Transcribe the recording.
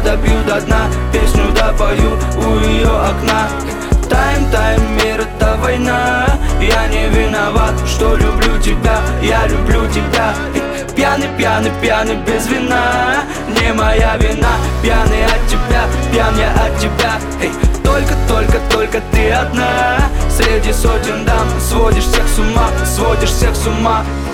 допью до дна, песню допою у ее окна. Тайм, мир это война. Я не виноват, что люблю тебя, я люблю тебя. Пьяный, пьяный, пьяный без вина. Не моя вина, пьяный от тебя, пьян я от тебя. Только ты одна. Среди сотен дам сводишь всех с ума, сводишь всех с ума.